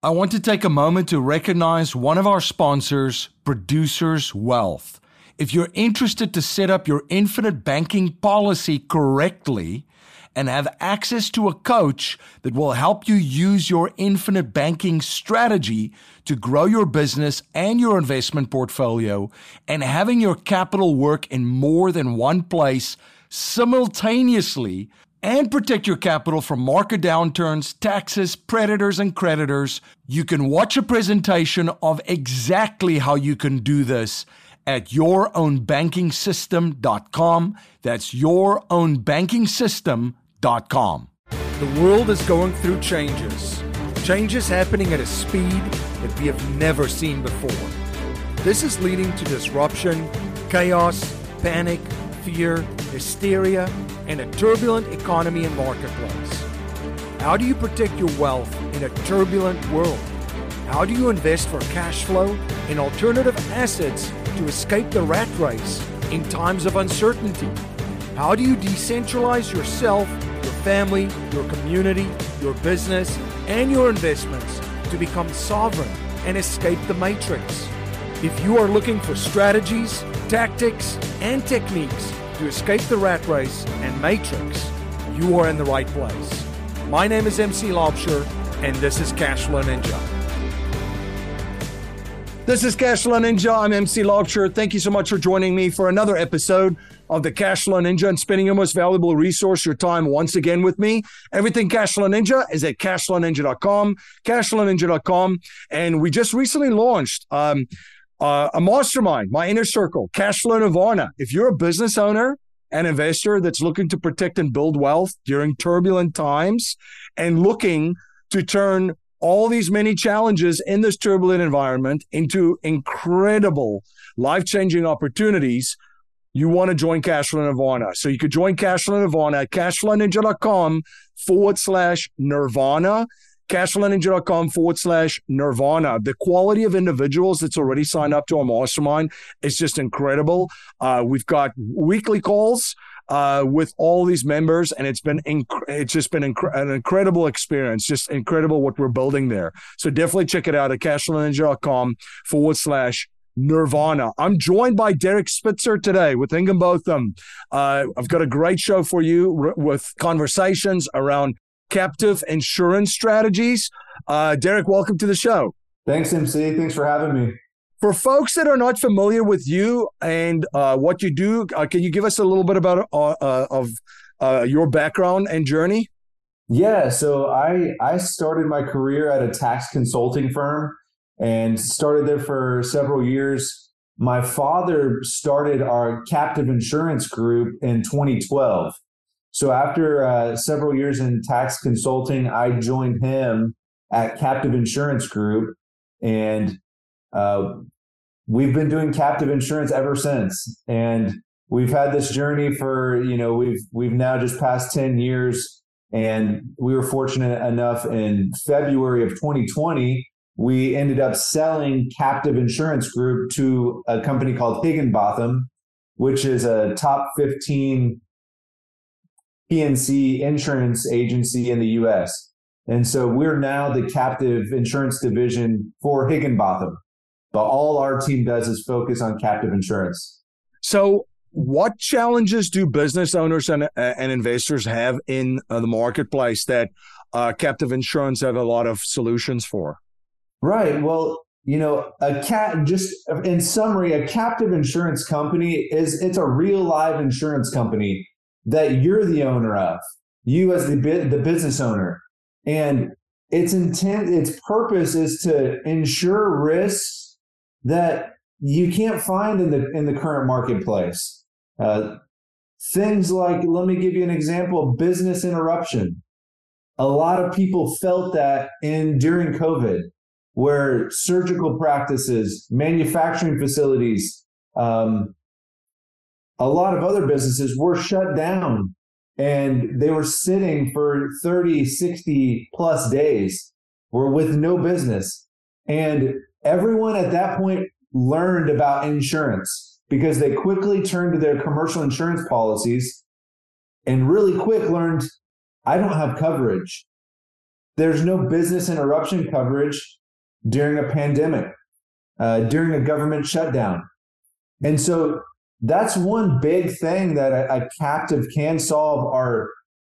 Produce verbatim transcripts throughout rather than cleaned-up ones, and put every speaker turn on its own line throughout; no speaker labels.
I want to take a moment to recognize one of our sponsors, Producers Wealth. If you're interested to set up your infinite banking policy correctly and have access to a coach that will help you use your infinite banking strategy to grow your business and your investment portfolio, and having your capital work in more than one place simultaneously, and protect your capital from market downturns, taxes, predators, and creditors, you can watch a presentation of exactly how you can do this at your own banking system dot com. That's your own banking system dot com.
The world is going through changes. Changes happening at a speed that we have never seen before. This is leading to disruption, chaos, panic, fear, hysteria, and a turbulent economy and marketplace. How do you protect your wealth in a turbulent world? How do you invest for cash flow in alternative assets to escape the rat race in times of uncertainty? How do you decentralize yourself, your family, your community, your business, and your investments to become sovereign and escape the matrix? If you are looking for strategies, tactics, and techniques to escape the rat race and matrix, you are in the right place. My name is M C Laubscher, and this is Cashflow Ninja.
This is Cashflow Ninja. I'm M C Laubscher. Thank you so much for joining me for another episode of the Cashflow Ninja and spending your most valuable resource, your time, once again with me. Everything Cashflow Ninja is at cashflow ninja dot com, cashflow ninja dot com. And we just recently launched um, uh, a mastermind, my inner circle, Cashflow Nirvana. If you're a business owner and investor that's looking to protect and build wealth during turbulent times and looking to turn all these many challenges in this turbulent environment into incredible life-changing opportunities, you want to join Cashflow Nirvana. So you could join Cashflow Nirvana at cashflow ninja dot com forward slash Nirvana, cashflow ninja dot com forward slash Nirvana. The quality of individuals that's already signed up to our mastermind is just incredible. Uh, we've got weekly calls uh, with all these members, and it's been inc- it's just been inc- an incredible experience. Just incredible what we're building there. So definitely check it out at cashflow ninja dot com forward slash Nirvana. I'm joined by Derek Spitzer today with Higginbotham. Uh, I've got a great show for you r- with conversations around captive insurance strategies. Uh, Derek, welcome to the show.
Thanks, M C. Thanks for having me.
For folks that are not familiar with you and uh, what you do, uh, can you give us a little bit about uh, uh, of uh, your background and journey?
Yeah, so I I started my career at a tax consulting firm and started there for several years. My father started our captive insurance group in twenty twelve. So after uh, several years in tax consulting, I joined him at Captive Insurance Group, and uh, we've been doing captive insurance ever since. And we've had this journey for, you know, we've we've now just passed ten years, and we were fortunate enough in February of twenty twenty, we ended up selling Captive Insurance Group to a company called Higginbotham, which is a top fifteen P and C insurance agency in the U S. And so we're now the captive insurance division for Higginbotham. But all our team does is focus on captive insurance.
So what challenges do business owners and, uh, and investors have in uh, the marketplace that uh, captive insurance have a lot of solutions for?
Right. Well, you know, a cat, just in summary, a captive insurance company is, it's a real live insurance company that you're the owner of, you as the the business owner. And its intent, its purpose is to insure risks that you can't find in the in the current marketplace. Uh, things like, let me give you an example, business interruption. A lot of people felt that in during COVID, where surgical practices, manufacturing facilities, um, a lot of other businesses were shut down, and they were sitting for thirty, sixty plus days were with no business. And everyone at that point learned about insurance because they quickly turned to their commercial insurance policies and really quick learned, I don't have coverage. there's no business interruption coverage during a pandemic, uh, during a government shutdown. And so that's one big thing that a, a captive can solve are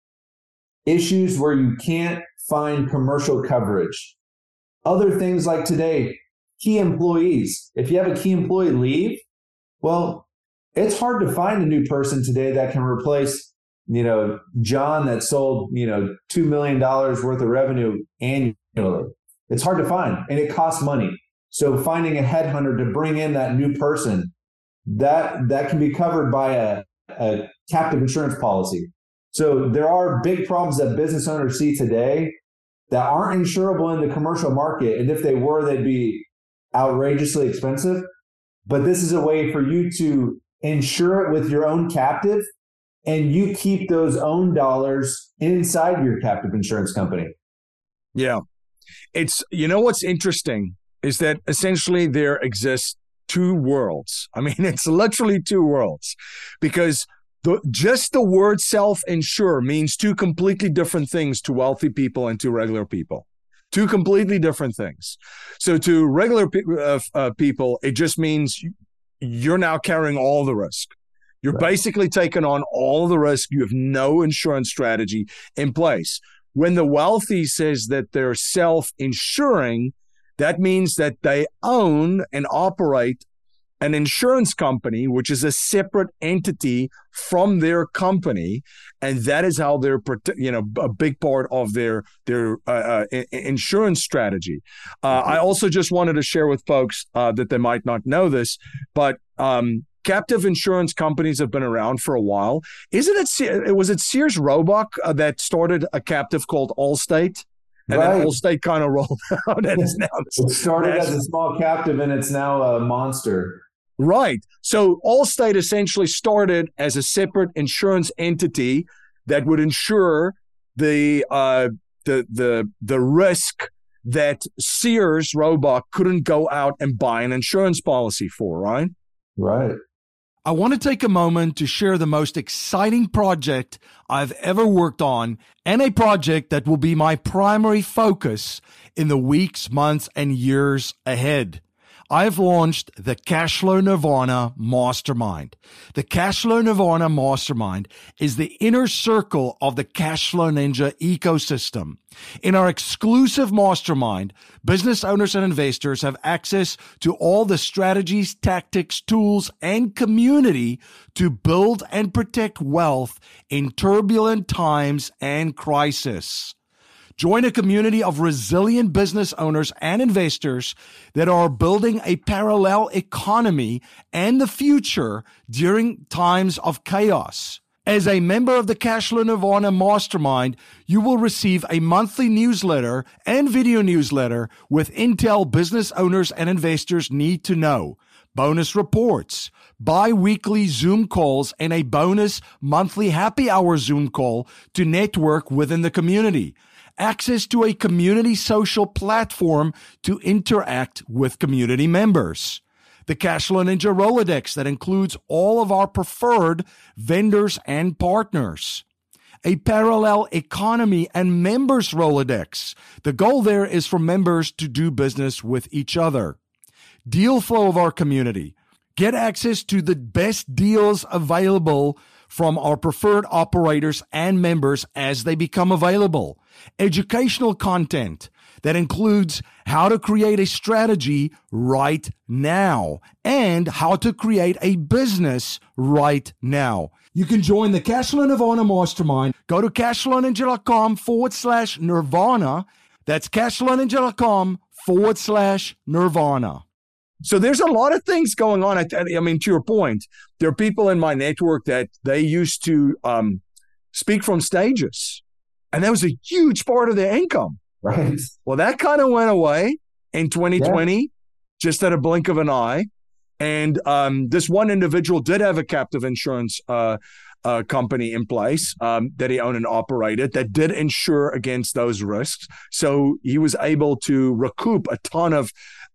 issues where you can't find commercial coverage. Other things like today, key employees. If you have a key employee leave, well, it's hard to find a new person today that can replace, you know, John that sold, you know, two million dollars worth of revenue annually. It's hard to find, and it costs money. So finding a headhunter to bring in that new person, that that can be covered by a, a captive insurance policy. So there are big problems that business owners see today that aren't insurable in the commercial market. And if they were, they'd be outrageously expensive. But this is a way for you to insure it with your own captive, and you keep those own dollars inside your captive insurance company.
Yeah. It's, you know, what's interesting is that essentially there exists two worlds. I mean, it's literally two worlds, because the, just the word self-insure means two completely different things to wealthy people and to regular people. Two completely different things. So to regular pe- uh, uh, people, it just means you're now carrying all the risk. You're right. Basically taking on all the risk. You have no insurance strategy in place. When the wealthy says that they're self-insuring, that means that they own and operate an insurance company, which is a separate entity from their company, and that is how they're, you know, a big part of their their uh, uh, insurance strategy. Uh, I also just wanted to share with folks uh, that they might not know this, but um, captive insurance companies have been around for a while. Isn't it? Was it Sears Roebuck uh, that started a captive called Allstate? And right. Then Allstate kind of rolled out, and it's now
it started as a small captive, and it's now a monster.
Right. So Allstate essentially started as a separate insurance entity that would insure the uh, the the the risk that Sears Roebuck couldn't go out and buy an insurance policy for. Right.
Right.
I want to take a moment to share the most exciting project I've ever worked on, and a project that will be my primary focus in the weeks, months, and years ahead. I've launched the Cashflow Nirvana Mastermind. The Cashflow Nirvana Mastermind is the inner circle of the Cashflow Ninja ecosystem. In our exclusive mastermind, business owners and investors have access to all the strategies, tactics, tools, and community to build and protect wealth in turbulent times and crisis. Join a community of resilient business owners and investors that are building a parallel economy and the future during times of chaos. As a member of the Cashflow Nirvana Mastermind, you will receive a monthly newsletter and video newsletter with intel business owners and investors need to know, bonus reports, bi-weekly Zoom calls, and a bonus monthly happy hour Zoom call to network within the community. Access to a community social platform to interact with community members. The Cashflow Ninja Rolodex that includes all of our preferred vendors and partners. A parallel economy and members Rolodex. The goal there is for members to do business with each other. Deal flow of our community. Get access to the best deals available from our preferred operators and members as they become available. Educational content that includes how to create a strategy right now and how to create a business right now. You can join the Cashflow Nirvana Mastermind. Go to cashflowninja.com forward slash Nirvana. That's cashflowninja.com forward slash Nirvana.
So there's a lot of things going on. I, I mean, to your point, there are people in my network that they used to um, speak from stages, and that was a huge part of their income.
Right.
Well, that kind of went away in twenty twenty, yeah. Just at a blink of an eye. And um, this one individual did have a captive insurance uh, uh, company in place um, that he owned and operated that did insure against those risks. So he was able to recoup a ton of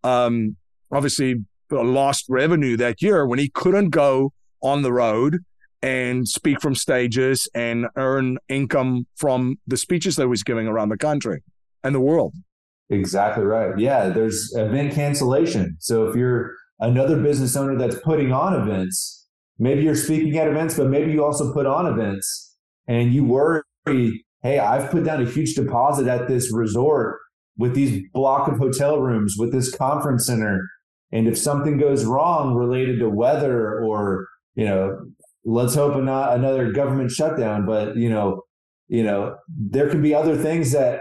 um obviously lost revenue that year when he couldn't go on the road and speak from stages and earn income from the speeches that he was giving around the country. in the world.
Exactly right. Yeah, there's event cancellation. So if you're another business owner that's putting on events, maybe you're speaking at events, but maybe you also put on events and you worry, hey, I've put down a huge deposit at this resort with these block of hotel rooms, with this conference center. And if something goes wrong related to weather or, you know, let's hope not another government shutdown, but, you know, you know, there could be other things that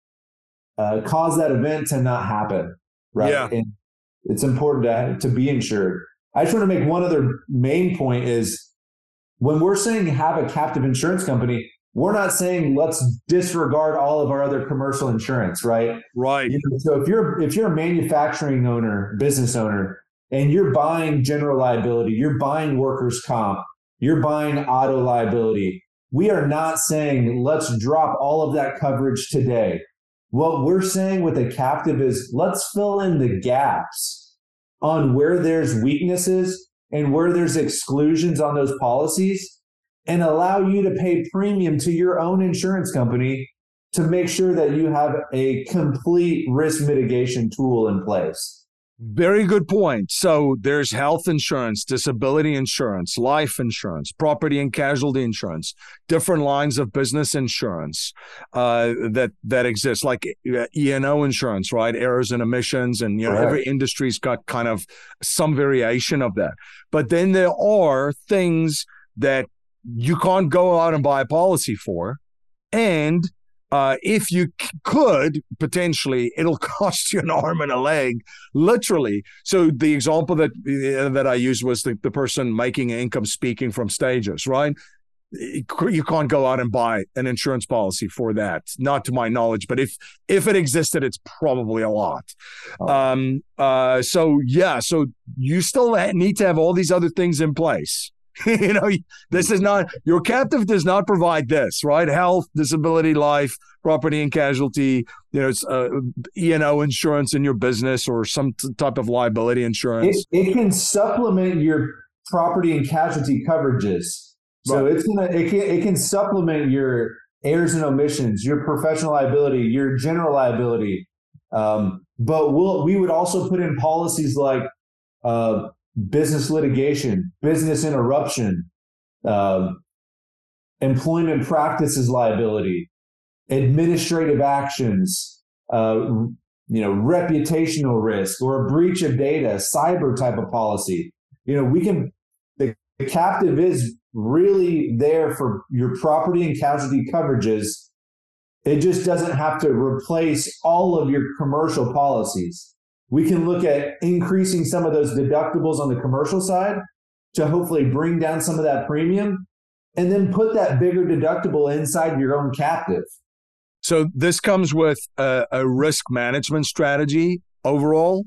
uh, cause that event to not happen. Right.
Yeah.
And it's important to, to be insured. I just want to make one other main point is when we're saying have a captive insurance company, we're not saying let's disregard all of our other commercial insurance, right?
Right.
You know, so if you're if you're a manufacturing owner, business owner, and you're buying general liability, you're buying workers' comp, you're buying auto liability, we are not saying let's drop all of that coverage today. What we're saying with a captive is let's fill in the gaps on where there's weaknesses and where there's exclusions on those policies, and allow you to pay premium to your own insurance company to make sure that you have a complete risk mitigation tool in place.
Very good point. So there's health insurance, disability insurance, life insurance, property and casualty insurance, different lines of business insurance uh, that that exist, like E and O insurance, right? Errors and omissions, and you know,
Correct.
Every industry's got kind of some variation of that. But then there are things that you can't go out and buy a policy for, and Uh, if you c- could, potentially, it'll cost you an arm and a leg, literally. So the example that uh, that I used was the, the person making income speaking from stages, right? You can't go out and buy an insurance policy for that, not to my knowledge. But if if it existed, it's probably a lot.
Oh.
Um, uh, so, yeah, so you still need to have all these other things in place. You know, this is not, your captive does not provide this, right? Health, disability, life, property and casualty, you know, it's uh, E and O insurance in your business or some t- type of liability insurance.
It, it can supplement your property and casualty coverages. So
Right.
it's gonna it can it can supplement your errors and omissions, your professional liability, your general liability. Um, but we'll we would also put in policies like uh, business litigation, business interruption, um, employment practices liability, administrative actions, uh, you know, reputational risk or a breach of data, cyber type of policy. You know, we can, the, the captive is really there for your property and casualty coverages. It just doesn't have to replace all of your commercial policies. We can look at increasing some of those deductibles on the commercial side to hopefully bring down some of that premium, and then put that bigger deductible inside your own captive.
So this comes with a, a risk management strategy overall.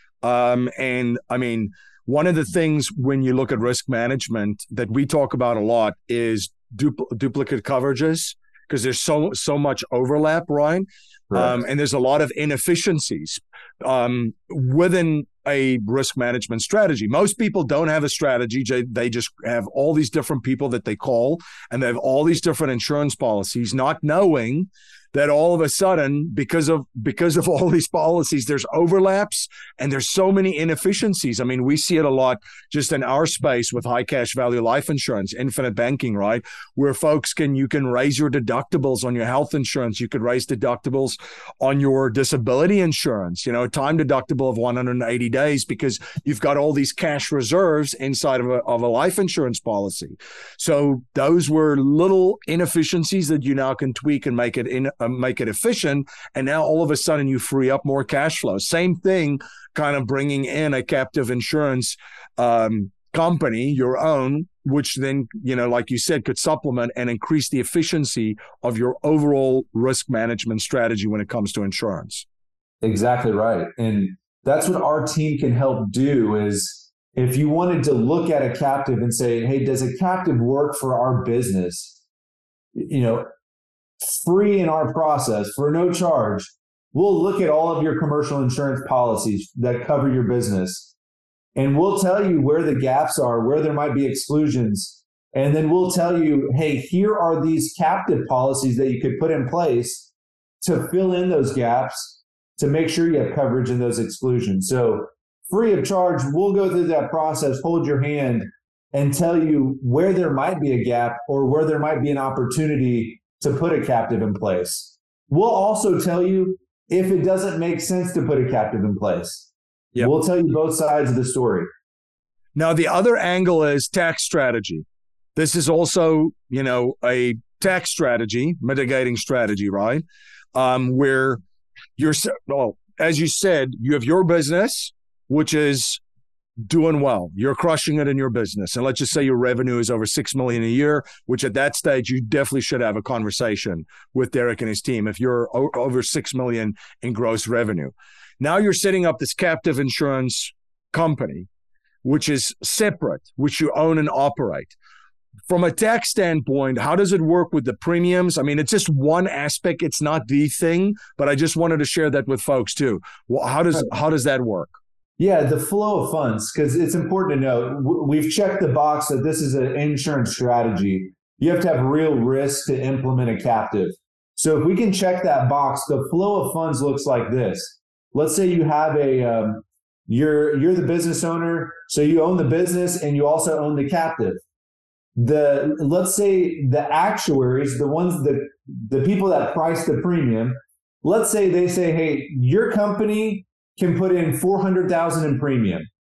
Um, and I mean, one of the things when you look at risk management that we talk about a lot is dupl- duplicate coverages, because there's so so much overlap, right? Um, and there's a lot of inefficiencies um, within a risk management strategy. Most people don't have a strategy. They just have all these different people that they call, and they have all these different insurance policies, not knowing that all of a sudden, because of because of all these policies, there's overlaps and there's so many inefficiencies. I mean, we see it a lot just in our space with high cash value life insurance, infinite banking, right? Where folks can, you can raise your deductibles on your health insurance. You could raise deductibles on your disability insurance, you know, time deductible of one hundred eighty days, because you've got all these cash reserves inside of a, of a life insurance policy. So those were little inefficiencies that you now can tweak and make it in, uh, make it efficient. And now all of a sudden you free up more cash flow. Same thing, kind of bringing in a captive insurance um, company, your own, which then, you know, like you said, could supplement and increase the efficiency of your overall risk management strategy when it comes to insurance.
Exactly right. And that's what our team can help do is, if you wanted to look at a captive and say, hey, does a captive work for our business? You know, free in our process for no charge, we'll look at all of your commercial insurance policies that cover your business, and we'll tell you where the gaps are, where there might be exclusions. And then we'll tell you, hey, here are these captive policies that you could put in place to fill in those gaps, to make sure you have coverage in those exclusions. So free of charge, we'll go through that process, hold your hand, and tell you where there might be a gap or where there might be an opportunity to put a captive in place. We'll also tell you if it doesn't make sense to put a captive in place. Yep. We'll tell you both sides of the story.
Now, the other angle is tax strategy. This is also, you know, a tax strategy, mitigating strategy, right? Um, where you're, well, as you said, you have your business, which is doing well. You're crushing it in your business. And let's just say your revenue is over six million dollars a year, which at that stage, you definitely should have a conversation with Derek and his team if you're o- over six million dollars in gross revenue. Now you're setting up this captive insurance company, which is separate, which you own and operate. From a tax standpoint, how does it work with the premiums? I mean, it's just one aspect. It's not the thing, but I just wanted to share that with folks too. Well, how does how does that work?
Yeah, the flow of funds, because it's important to note, we've checked the box that this is an insurance strategy. You have to have real risk to implement a captive. So if we can check that box, the flow of funds looks like this. Let's say you have a, um, you're you're the business owner, so you own the business and you also own the captive. The let's say the actuaries, the ones that the people that price the premium, let's say they say, hey, your company can put in four hundred thousand dollars in premium.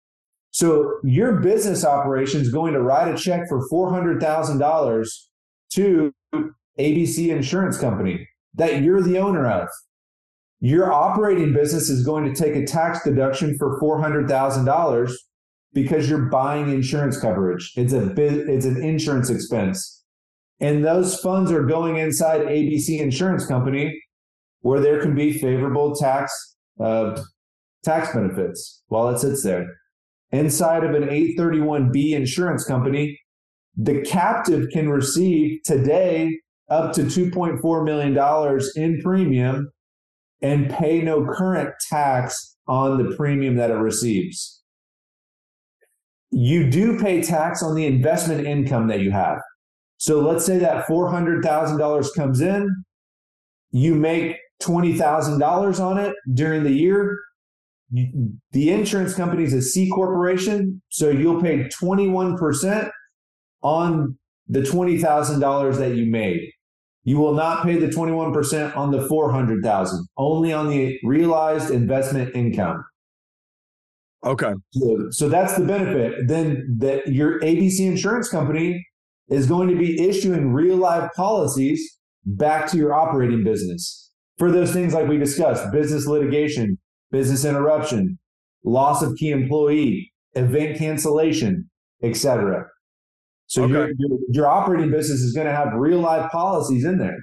So your business operation is going to write a check for four hundred thousand dollars to A B C Insurance Company that you're the owner of. Your operating business is going to take a tax deduction for four hundred thousand dollars because you're buying insurance coverage. It's a it's an insurance expense. And those funds are going inside A B C Insurance Company where there can be favorable tax uh, tax benefits while it sits there. Inside of an eight thirty-one B insurance company, the captive can receive today up to two point four million dollars in premium and pay no current tax on the premium that it receives. You do pay tax on the investment income that you have. So let's say that four hundred thousand dollars comes in, you make twenty thousand dollars on it during the year. The insurance company is a C corporation, so you'll pay twenty-one percent on the twenty thousand dollars that you made. You will not pay the twenty-one percent on the four hundred thousand dollars, only on the realized investment income.
Okay.
So, so that's the benefit. Then that your A B C Insurance Company is going to be issuing real life policies back to your operating business for those things like we discussed: business litigation, business interruption, loss of key employee, event cancellation, et cetera. So okay. your, your, your operating business is going to have real life policies in there.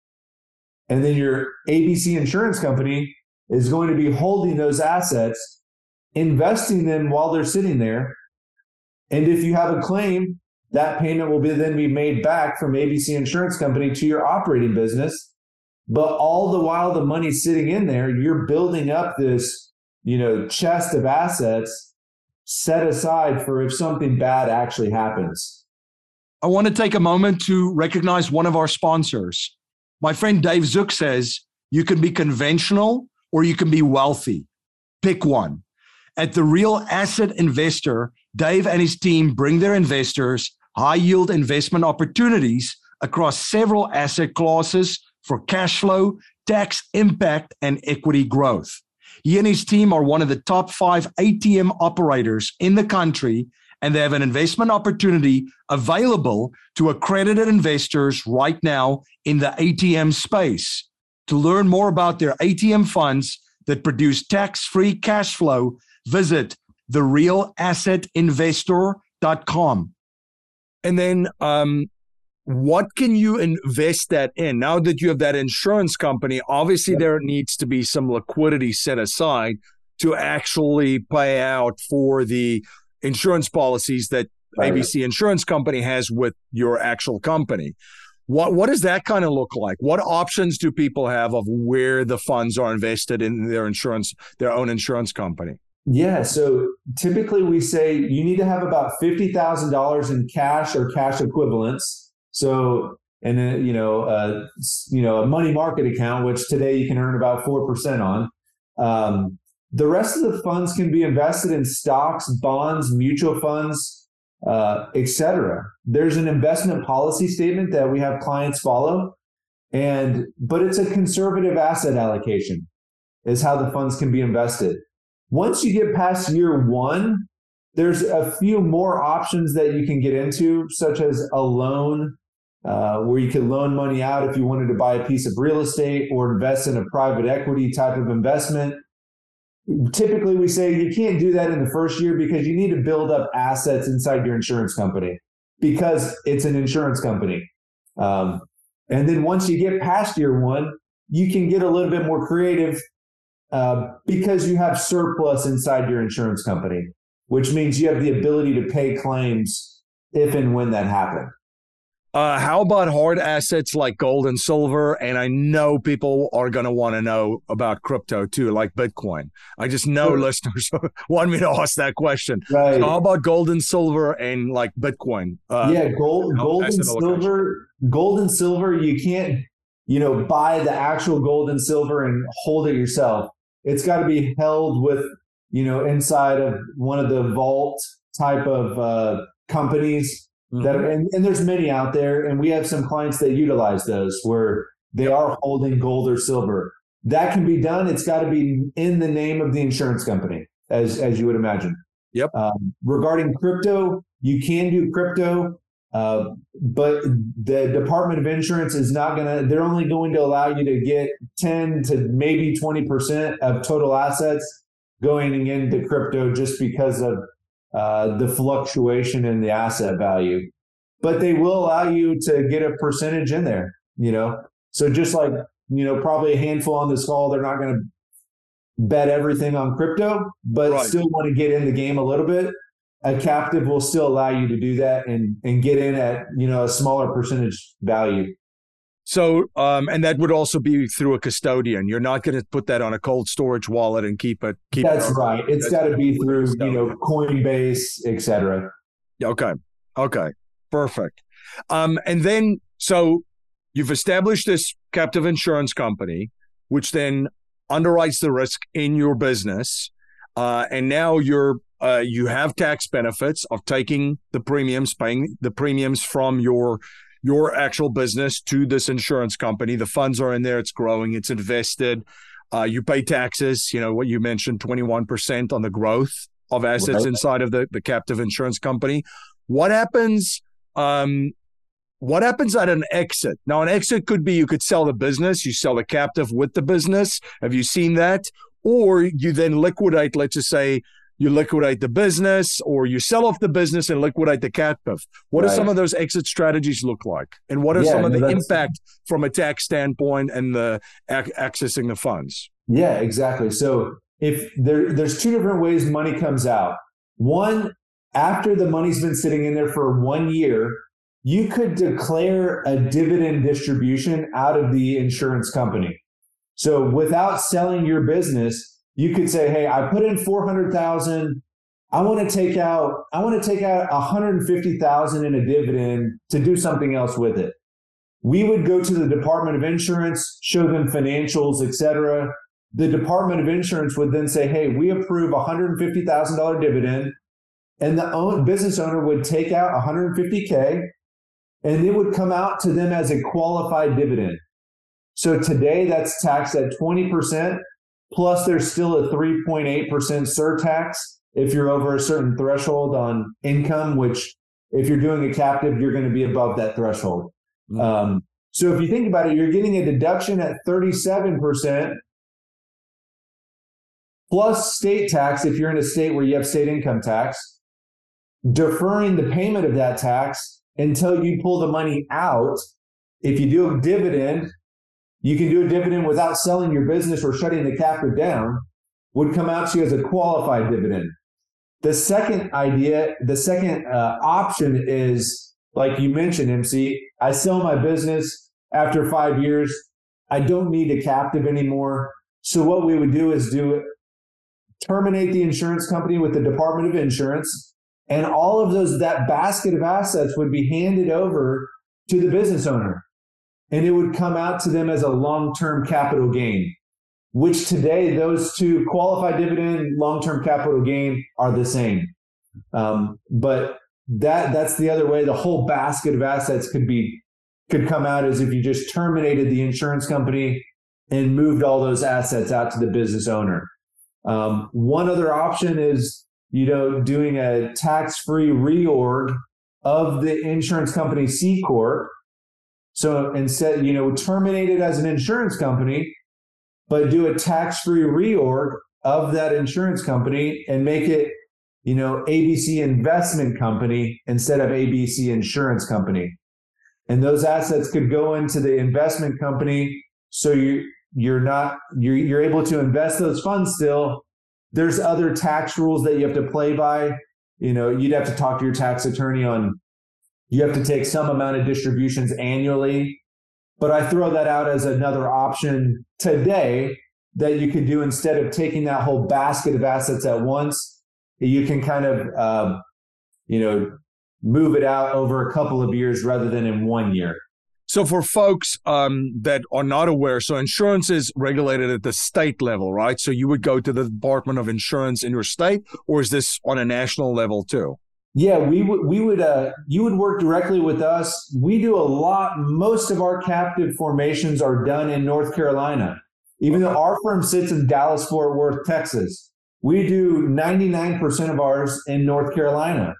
And then your A B C Insurance Company is going to be holding those assets, investing them while they're sitting there. And if you have a claim, that payment will be then be made back from A B C Insurance Company to your operating business. But all the while the money's sitting in there, you're building up this, you know, chest of assets set aside for if something bad actually happens.
I want to take a moment to recognize one of our sponsors. My friend Dave Zook says, you can be conventional or you can be wealthy. Pick one. At The Real Asset Investor, Dave and his team bring their investors high-yield investment opportunities across several asset classes for cash flow, tax impact, and equity growth. He and his team are one of the top five A T M operators in the country, and they have an investment opportunity available to accredited investors right now in the A T M space. To learn more about their A T M funds that produce tax-free cash flow, visit the real asset investor dot com. And then um, what can you invest that in? Now that you have that insurance company, obviously yep. there needs to be some liquidity set aside to actually pay out for the insurance policies that right. A B C Insurance Company has with your actual company. What what does that kind of look like? What options do people have of where the funds are invested in their insurance, their own insurance company?
Yeah, so typically we say you need to have about fifty thousand dollars in cash or cash equivalents. So and a, you know, uh, you know, a money market account, which today you can earn about four percent on. Um, the rest of the funds can be invested in stocks, bonds, mutual funds, uh, et cetera. There's an investment policy statement that we have clients follow, and but it's a conservative asset allocation is how the funds can be invested. Once you get past year one, there's a few more options that you can get into, such as a loan, uh, where you can loan money out if you wanted to buy a piece of real estate or invest in a private equity type of investment. Typically, we say you can't do that in the first year because you need to build up assets inside your insurance company because it's an insurance company. Um, and then once you get past year one, you can get a little bit more creative uh, because you have surplus inside your insurance company, which means you have the ability to pay claims if and when that happens.
Uh, how about hard assets like gold and silver? And I know people are going to want to know about crypto too, like Bitcoin. I just know sure. listeners want me to ask that question.
Right.
So how about gold and silver and like Bitcoin?
Uh, yeah, gold, gold and silver. Gold and silver, you can't, you know, buy the actual gold and silver and hold it yourself. It's got to be held with, you know, inside of one of the vault type of uh, companies. Mm-hmm. That are, and, and there's many out there, and we have some clients that utilize those where they are holding gold or silver. That can be done. It's got to be in the name of the insurance company, as as you would imagine.
Yep.
Um, regarding crypto, you can do crypto, uh, but the Department of Insurance is not going to. They're only going to allow you to get ten to maybe twenty percent of total assets going into crypto, just because of Uh, the fluctuation in the asset value, but they will allow you to get a percentage in there, you know? So just like, you know, probably a handful on this call, they're not going to bet everything on crypto, but right. still want to get in the game a little bit. A captive will still allow you to do that and, and get in at, you know, a smaller percentage value.
So, um, and that would also be through a custodian. You're not going to put that on a cold storage wallet and keep it. Keep
That's
it
right. It's got to be through, you know, Coinbase, et cetera.
Okay. Okay. Perfect. Um, and then, so you've established this captive insurance company, which then underwrites the risk in your business. Uh, and now you're, uh, you have tax benefits of taking the premiums, paying the premiums from your your actual business to this insurance company. The funds are in there. It's growing. It's invested. Uh, you pay taxes, you know, what you mentioned, twenty-one percent on the growth of assets right. inside of the, the captive insurance company. What happens, um, what happens at an exit? Now, an exit could be you could sell the business. You sell the captive with the business. Have you seen that? Or you then liquidate, let's just say, you liquidate the business, or you sell off the business and liquidate the captive. What right. do some of those exit strategies look like? And what are yeah, some of no, the impact from a tax standpoint and the ac- accessing the funds?
Yeah, exactly. So if there, there's two different ways money comes out. One, after the money's been sitting in there for one year, you could declare a dividend distribution out of the insurance company. So without selling your business, you could say, hey, I put in four hundred thousand dollars. I want to take out, I want to take out one hundred fifty thousand dollars in a dividend to do something else with it. We would go to the Department of Insurance, show them financials, et cetera. The Department of Insurance would then say, hey, we approve one hundred fifty thousand dollars dividend. And the own, business owner would take out one hundred fifty thousand dollars and it would come out to them as a qualified dividend. So today that's taxed at twenty percent. Plus, there's still a three point eight percent surtax if you're over a certain threshold on income, which if you're doing a captive, you're going to be above that threshold. Mm-hmm. Um, so if you think about it, you're getting a deduction at thirty-seven percent plus state tax if you're in a state where you have state income tax, deferring the payment of that tax until you pull the money out. If you do a dividend, you can do a dividend without selling your business or shutting the captive down, would come out to you as a qualified dividend. The second idea, the second uh, option is, like you mentioned, M C, I sell my business after five years. I don't need a captive anymore. So what we would do is do it, terminate the insurance company with the Department of Insurance, and all of those, that basket of assets would be handed over to the business owner. and it would come out to them as a long-term capital gain, which today those two, qualified dividend, long-term capital gain, are the same. Um, but that that's the other way. The whole basket of assets could be could come out as if you just terminated the insurance company and moved all those assets out to the business owner. Um, one other option is, you know, doing a tax-free reorg of the insurance company C Corp. So instead, you know, terminate it as an insurance company, but do a tax-free reorg of that insurance company and make it, you know, A B C Investment Company instead of A B C Insurance Company. And those assets could go into the investment company. So you, you're not, you're, you're able to invest those funds still. There's other tax rules that you have to play by. You know, you'd have to talk to your tax attorney on, you have to take some amount of distributions annually. But I throw that out as another option today that you could do instead of taking that whole basket of assets at once. You can kind of, uh, you know, move it out over a couple of years rather than in one year.
So for folks um, that are not aware, so insurance is regulated at the state level, right? So you would go to the Department of Insurance in your state, or is this on a national level too?
Yeah, we would, we would, uh, you would work directly with us. We do a lot. Most of our captive formations are done in North Carolina, even though our firm sits in Dallas, Fort Worth, Texas. We do ninety-nine percent of ours in North Carolina.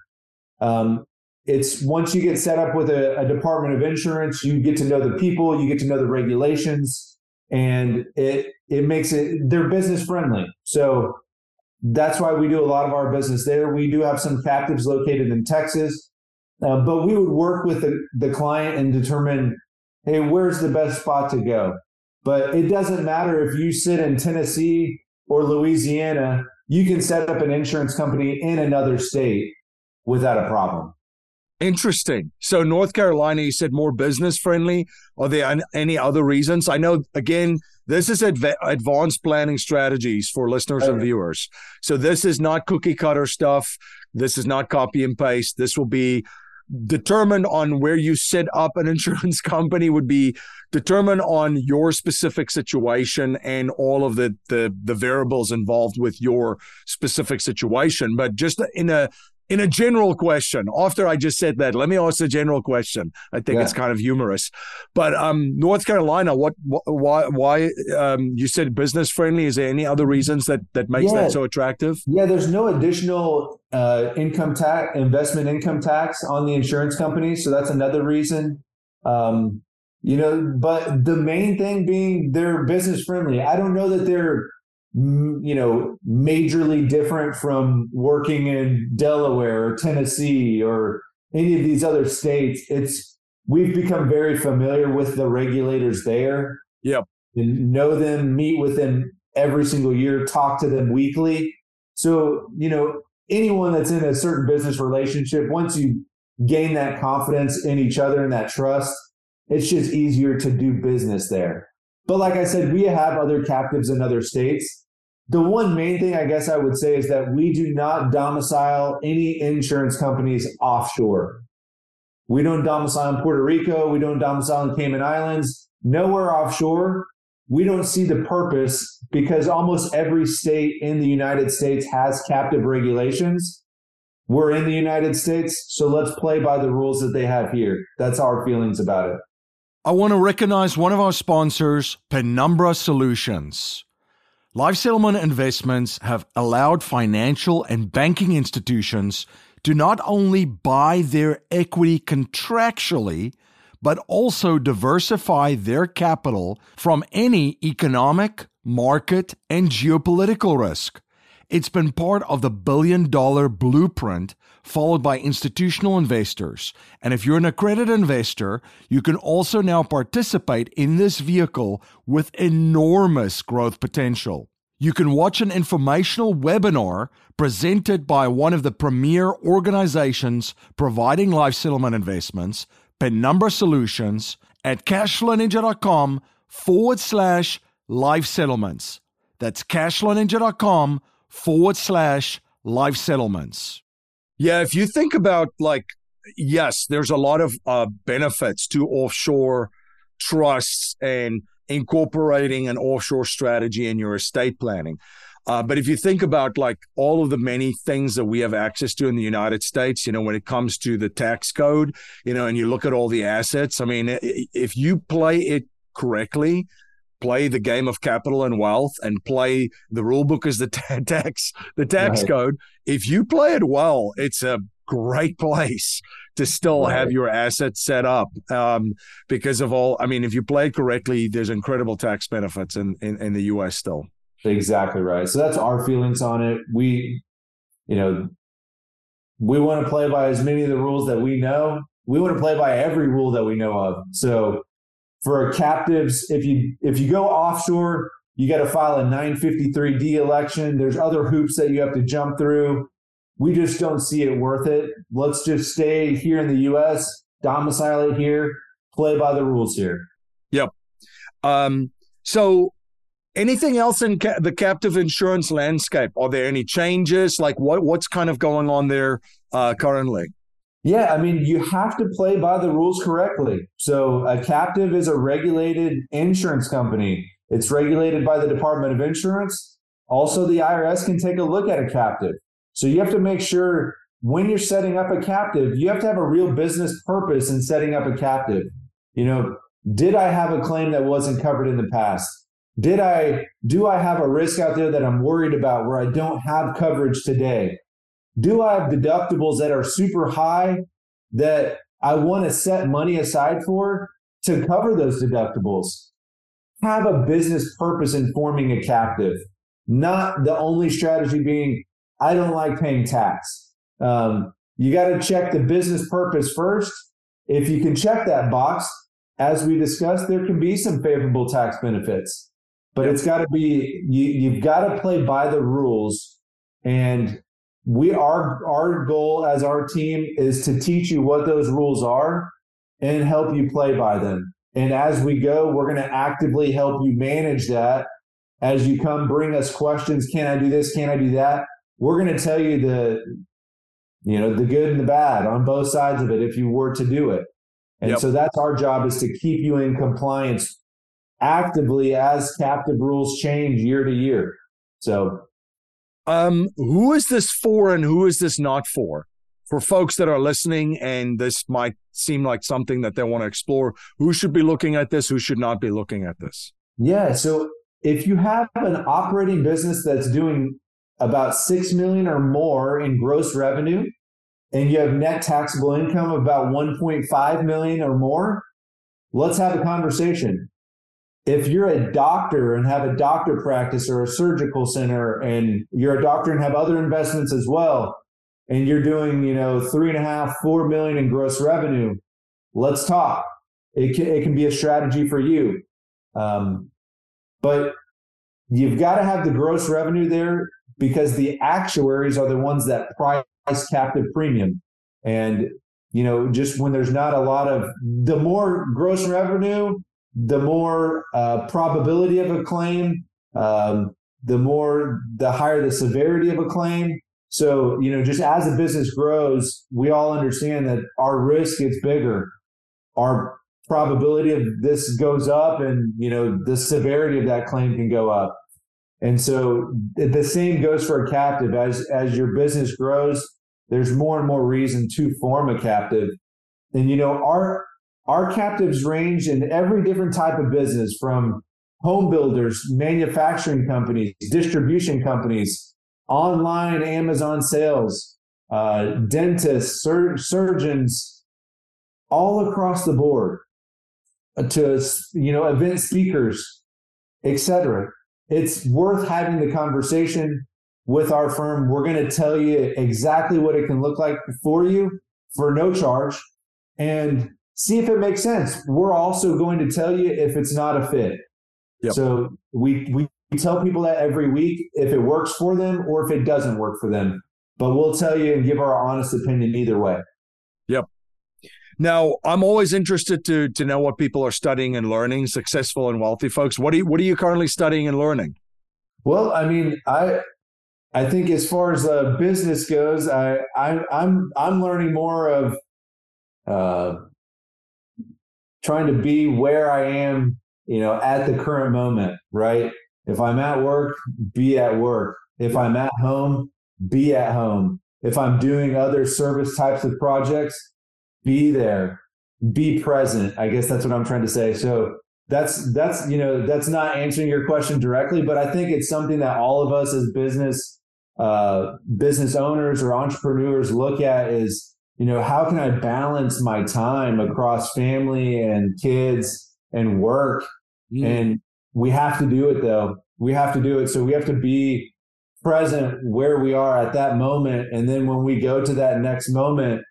Um, it's once you get set up with a, a Department of Insurance, you get to know the people, you get to know the regulations, and it it makes it, they're business friendly. So that's why we do a lot of our business there. We do have some captives located in Texas, uh, but we would work with the, the client and determine, hey, where's the best spot to go? But it doesn't matter if you sit in Tennessee or Louisiana, you can set up an insurance company in another state without a problem.
Interesting. So North Carolina, you said more business friendly. Are there any other reasons? I know, again, this is adv- advanced planning strategies for listeners okay. and viewers. So this is not cookie cutter stuff. This is not copy and paste. This will be determined on where you set up an insurance company, would be determined on your specific situation and all of the, the, the variables involved with your specific situation. But just in a In a general question, after I just said that, let me ask a general question. I think yeah. it's kind of humorous. But um, North Carolina, what, why, why um, you said business friendly? Is there any other reasons that, that makes yeah. that so attractive?
Yeah, there's no additional uh, income tax, investment income tax on the insurance company. So that's another reason. Um, you know, but the main thing being they're business friendly. I don't know that they're you know, majorly different from working in Delaware or Tennessee or any of these other states. It's, we've become very familiar with the regulators there.
Yep.
And know them, meet with them every single year, talk to them weekly. So, you know, anyone that's in a certain business relationship, once you gain that confidence in each other and that trust, it's just easier to do business there. But like I said, we have other captives in other states. The one main thing I guess I would say is that we do not domicile any insurance companies offshore. We don't domicile in Puerto Rico. We don't domicile in Cayman Islands. Nowhere offshore. We don't see the purpose because almost every state in the United States has captive regulations. We're in the United States, so let's play by the rules that they have here. That's our feelings about it.
I want to recognize one of our sponsors, Penumbra Solutions. Life Settlement Investments have allowed financial and banking institutions to not only buy their equity contractually, but also diversify their capital from any economic, market, and geopolitical risk. It's been part of the billion-dollar blueprint followed by institutional investors. And if you're an accredited investor, you can also now participate in this vehicle with enormous growth potential. You can watch an informational webinar presented by one of the premier organizations providing life settlement investments, Penumbra Solutions, at cashflowninja.com forward slash life settlements. That's cashflowninja.com forward slash life settlements.
Yeah, if you think about, like, yes, there's a lot of uh, benefits to offshore trusts and incorporating an offshore strategy in your estate planning. Uh, but if you think about like all of the many things that we have access to in the United States, you know, when it comes to the tax code, you know, and you look at all the assets, I mean, if you play it correctly, play the game of capital and wealth and play the rule book as the ta- tax, the tax
right.
code, if you play it well, it's a great place to still right. have your assets set up um, because of all, I mean, if you play it correctly, there's incredible tax benefits in, in, in the U S still.
Exactly right. So that's our feelings on it. We, you know, we want to play by as many of the rules that we know. We want to play by every rule that we know of. So for captives, if you if you go offshore, you got to file a nine fifty-three D election. There's other hoops that you have to jump through. We just don't see it worth it. Let's just stay here in the U S, domicile it here, play by the rules here.
Yep. Um, so anything else in ca- the captive insurance landscape? Are there any changes? Like what what's kind of going on there uh, currently?
Yeah, I mean, you have to play by the rules correctly. So a captive is a regulated insurance company. It's regulated by the Department of Insurance. Also, the I R S can take a look at a captive. So you have to make sure when you're setting up a captive, you have to have a real business purpose in setting up a captive. You know, did I have a claim that wasn't covered in the past? Did I, do I have a risk out there that I'm worried about where I don't have coverage today? Do I have deductibles that are super high that I want to set money aside for to cover those deductibles? Have a business purpose in forming a captive, not the only strategy being, I don't like paying tax. Um, you got to check the business purpose first. If you can check that box, as we discussed, there can be some favorable tax benefits, but it's got to be, you, you've got to play by the rules. And we are, our goal as our team is to teach you what those rules are and help you play by them. And as we go, we're going to actively help you manage that. As you come, bring us questions. Can I do this? Can I do that? We're going to tell you the, you know, the good and the bad on both sides of it if you were to do it. And yep. so that's our job, is to keep you in compliance actively as captive rules change year to year. So
Um, who is this for and who is this not for? For folks that are listening and this might seem like something that they want to explore, who should be looking at this? Who should not be looking at this?
Yeah. So if you have an operating business that's doing about six million dollars or more in gross revenue, and you have net taxable income of about one point five million dollars or more, let's have a conversation. If you're a doctor and have a doctor practice or a surgical center, and you're a doctor and have other investments as well, and you're doing, you know, three and a half, four million in gross revenue, let's talk. It can, it can be a strategy for you. Um, but you've got to have the gross revenue there, because the actuaries are the ones that price captive premium. And, you know, just when there's not a lot of, the more gross revenue, the more uh, probability of a claim, um, the more, the higher the severity of a claim. So, you know, just as a business grows, we all understand that our risk gets bigger. Our probability of this goes up, and, you know, the severity of that claim can go up. And so the same goes for a captive. As, as your business grows, there's more and more reason to form a captive. And, you know, our, Our captives range in every different type of business, from home builders, manufacturing companies, distribution companies, online Amazon sales, uh, dentists, sur- surgeons, all across the board, to, you know, event speakers, et cetera. It's worth having the conversation with our firm. We're going to tell you exactly what it can look like for you for no charge, and see if it makes sense. We're also going to tell you if it's not a fit. Yep. So we, we tell people that every week, if it works for them or if it doesn't work for them. But we'll tell you and give our honest opinion either way.
Yep. Now, I'm always interested to to know what people are studying and learning, successful and wealthy folks. What are you, what are you currently studying and learning?
Well, I mean, I I think as far as uh, business goes, I, I I'm I'm learning more of uh, trying to be where I am, you know, at the current moment, right? If I'm at work, be at work. If I'm at home, be at home. If I'm doing other service types of projects, be there, be present. I guess that's what I'm trying to say. So that's, that's, you know, that's not answering your question directly, but I think it's something that all of us as business, uh, business owners or entrepreneurs look at is, you know, how can I balance my time across family and kids and work? Mm. And we have to do it though. We have to do it. So we have to be present where we are at that moment. And then when we go to that next moment,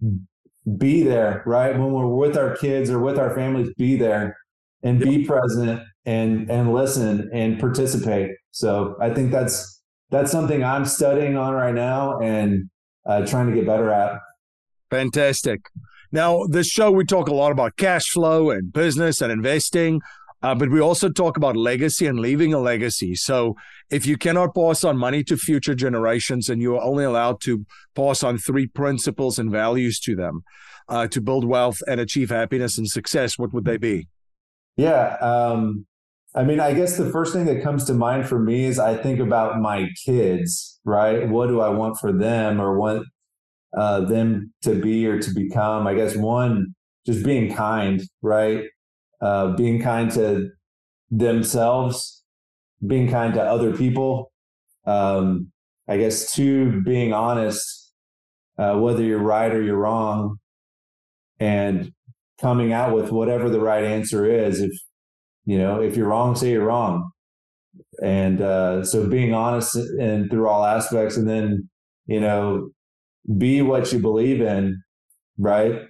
be there, right? When we're with our kids or with our families, be there and be present and, and listen and participate. So I think that's, that's something I'm studying on right now and uh, trying to get better at.
Fantastic. Now, this show, we talk a lot about cash flow and business and investing. Uh, but we also talk about legacy and leaving a legacy. So if you cannot pass on money to future generations and you are only allowed to pass on three principles and values to them uh, to build wealth and achieve happiness and success, what would they be?
Yeah. Um, I mean, I guess the first thing that comes to mind for me is I think about my kids, right? What do I want for them or want uh, them to be or to become? I guess one, just being kind, right? Uh, being kind to themselves, being kind to other people. Um, I guess two, being honest, uh, whether you're right or you're wrong, and coming out with whatever the right answer is. If, you know, if you're wrong, say you're wrong. And uh, so being honest and through all aspects, and then, you know, be what you believe in, right?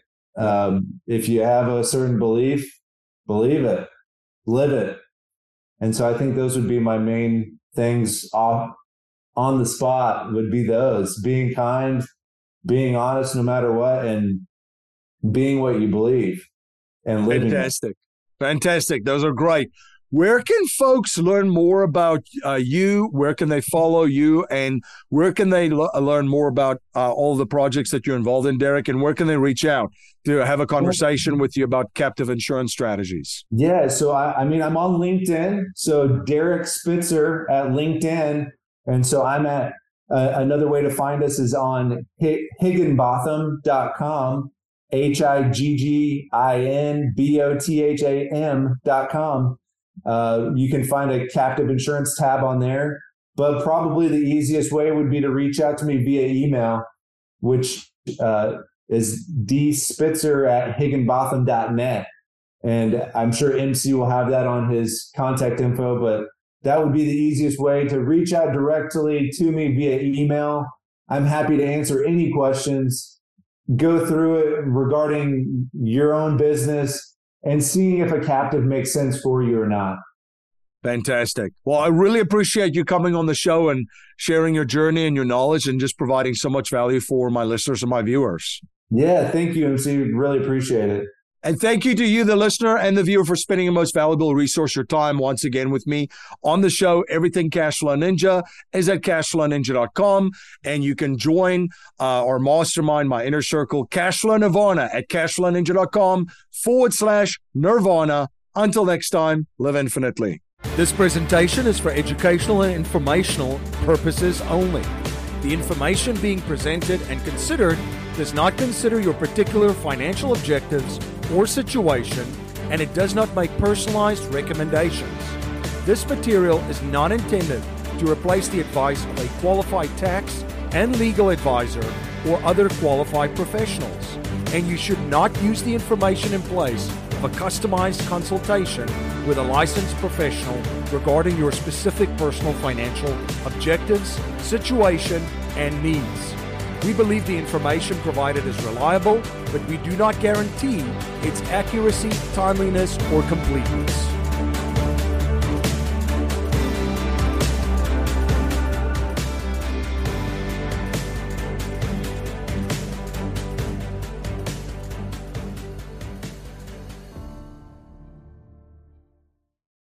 Um, if you have a certain belief, believe it, live it. And so I think those would be my main things off on the spot would be those: being kind, being honest no matter what, and being what you believe and living.
Fantastic. It. Fantastic. Those are great. Where can folks learn more about uh, you? Where can they follow you? And where can they lo- learn more about uh, all the projects that you're involved in, Derek? And where can they reach out to have a conversation with you about captive insurance strategies?
Yeah. So, I, I mean, I'm on LinkedIn. So Derek Spitzer at LinkedIn. And so I'm at, uh, another way to find us is on higginbotham dot com, H I G G I N B O T H A M dot com. Uh, you can find a captive insurance tab on there, but probably the easiest way would be to reach out to me via email, which uh, is dspitzer at higginbotham dot net. And I'm sure M C will have that on his contact info, but that would be the easiest way to reach out directly to me via email. I'm happy to answer any questions, go through it regarding your own business, and seeing if a captive makes sense for you or not.
Fantastic. Well, I really appreciate you coming on the show and sharing your journey and your knowledge and just providing so much value for my listeners and my viewers.
Yeah, thank you, M C. Really appreciate it.
And thank you to you, the listener and the viewer, for spending the most valuable resource, your time, once again with me on the show. Everything Cashflow Ninja is at cashflow ninja dot com. And you can join uh, our mastermind, my inner circle, Cashflow Nirvana, at cashflow ninja dot com forward slash Nirvana. Until next time, live infinitely.
This presentation is for educational and informational purposes only. The information being presented and considered does not consider your particular financial objectives or situation, and it does not make personalized recommendations. This material is not intended to replace the advice of a qualified tax and legal advisor or other qualified professionals, and you should not use the information in place of a customized consultation with a licensed professional regarding your specific personal financial objectives, situation, and needs. We believe the information provided is reliable, but we do not guarantee its accuracy, timeliness, or completeness.